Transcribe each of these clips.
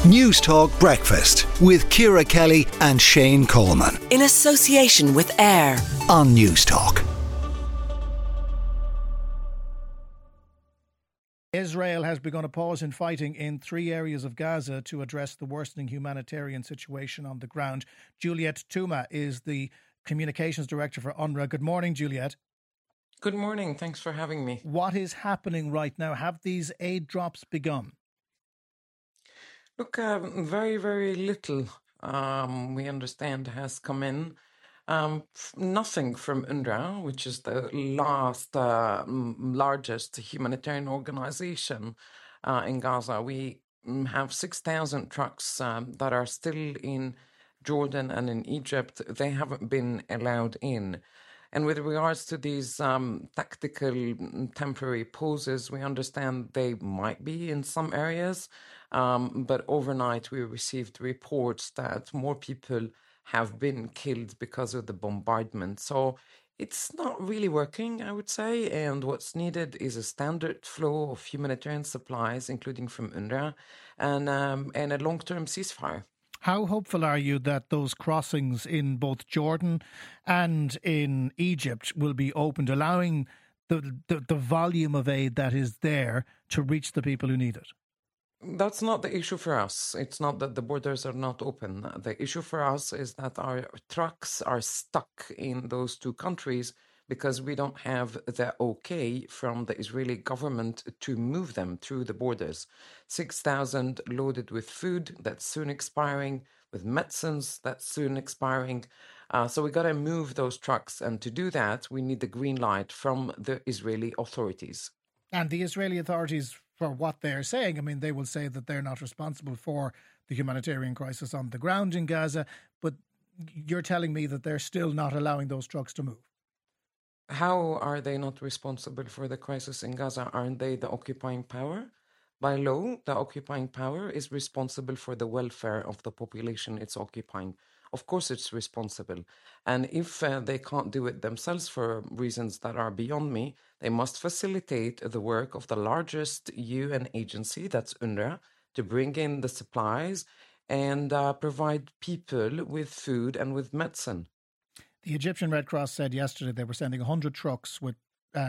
News Talk Breakfast with Ciara Kelly and Shane Coleman. In association with AIR On News Talk. Israel has begun a pause in fighting in 3 areas of Gaza to address the worsening humanitarian situation on the ground. Juliet Touma is the Communications Director for UNRWA. Good morning, Juliet. Good morning. Thanks for having me. What is happening right now? Have these aid drops begun? Look, very, very little, we understand, has come in. Nothing from UNRWA, which is the largest humanitarian organization in Gaza. We have 6,000 trucks that are still in Jordan and in Egypt. They haven't been allowed in. And with regards to these tactical temporary pauses, we understand they might be in some areas. But overnight, we received reports that more people have been killed because of the bombardment. So it's not really working, I would say. And what's needed is a standard flow of humanitarian supplies, including from UNRWA, and a long-term ceasefire. How hopeful are you that those crossings in both Jordan and in Egypt will be opened, allowing the volume of aid that is there to reach the people who need it? That's not the issue for us. It's not that the borders are not open. The issue for us is that our trucks are stuck in those 2 countries because we don't have the okay from the Israeli government to move them through the borders. 6,000 loaded with food that's soon expiring, with medicines that's soon expiring. So we got to move those trucks. And to do that, we need the green light from the Israeli authorities. And the Israeli authorities, for what they're saying, I mean, they will say that they're not responsible for the humanitarian crisis on the ground in Gaza, but you're telling me that they're still not allowing those trucks to move. How are they not responsible for the crisis in Gaza? Aren't they the occupying power? By law, the occupying power is responsible for the welfare of the population it's occupying. Of course, it's responsible. And if they can't do it themselves for reasons that are beyond me, they must facilitate the work of the largest UN agency, that's UNRWA, to bring in the supplies and provide people with food and with medicine. The Egyptian Red Cross said yesterday they were sending 100 trucks with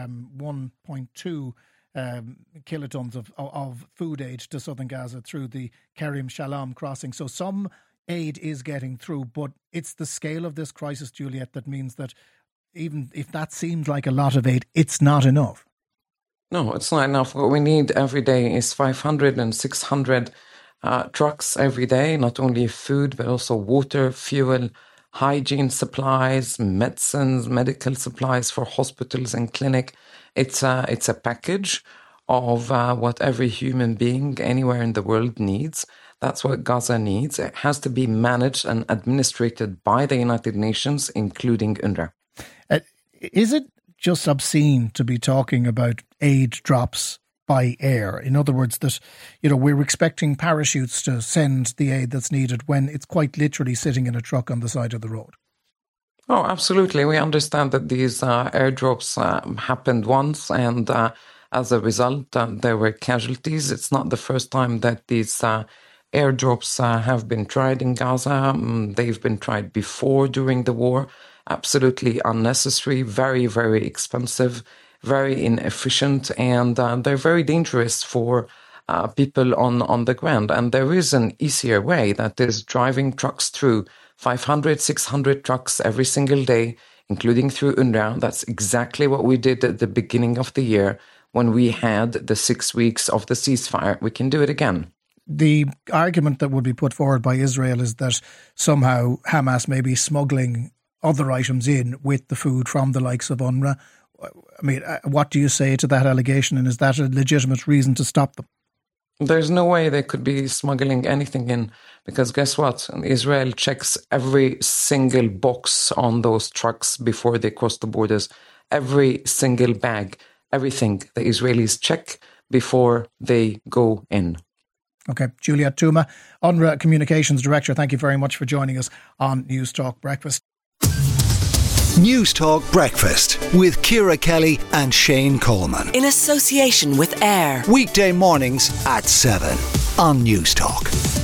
1.2 kilotons of food aid to southern Gaza through the Kerem Shalom crossing. So some aid is getting through, but it's the scale of this crisis, Juliet, that means that even if that seems like a lot of aid, it's not enough. No, it's not enough. What we need every day is 500 and 600 trucks every day, not only food, but also water, fuel, hygiene supplies, medicines, medical supplies for hospitals and clinic. It's a package of what every human being anywhere in the world needs. That's what Gaza needs. It has to be managed and administered by the United Nations, including UNRWA. Is it just obscene to be talking about aid drops by air? In other words, that, you know, we're expecting parachutes to send the aid that's needed when it's quite literally sitting in a truck on the side of the road. Oh, absolutely. We understand that these airdrops happened once, and as a result, there were casualties. It's not the first time that these airdrops have been tried in Gaza. They've been tried before during the war. Absolutely unnecessary, very, very expensive, very inefficient, and they're very dangerous for people on the ground. And there is an easier way, that is driving trucks through 500, 600 trucks every single day, including through UNRWA. That's exactly what we did at the beginning of the year when we had the 6 weeks of the ceasefire. We can do it again. The argument that would be put forward by Israel is that somehow Hamas may be smuggling other items in with the food from the likes of UNRWA. I mean, what do you say to that allegation, and is that a legitimate reason to stop them? There's no way they could be smuggling anything in, because guess what? Israel checks every single box on those trucks before they cross the borders. Every single bag, everything the Israelis check before they go in. Okay, Juliet Touma, UNRWA Communications Director, thank you very much for joining us on News Talk Breakfast. News Talk Breakfast with Ciara Kelly and Shane Coleman. In association with AIR. Weekday mornings at 7 on News Talk.